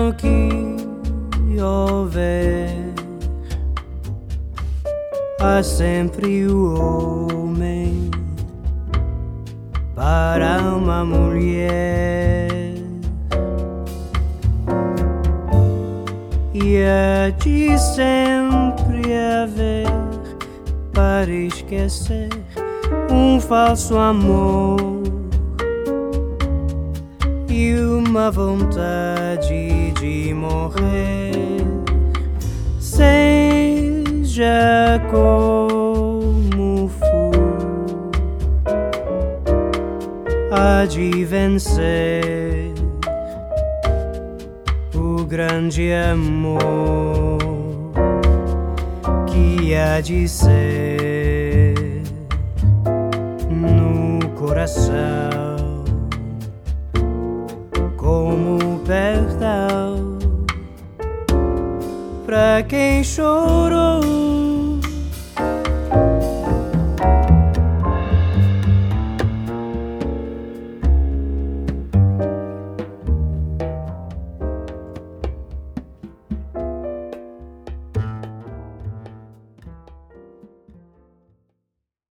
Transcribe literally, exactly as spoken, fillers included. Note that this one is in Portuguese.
no que houver, há sempre o homem para uma mulher, e há de sempre haver para esquecer um falso amor e uma vontade de morrer. Seja como for, há de vencer o grande amor que há de ser no coração, como perdão para quem chorou.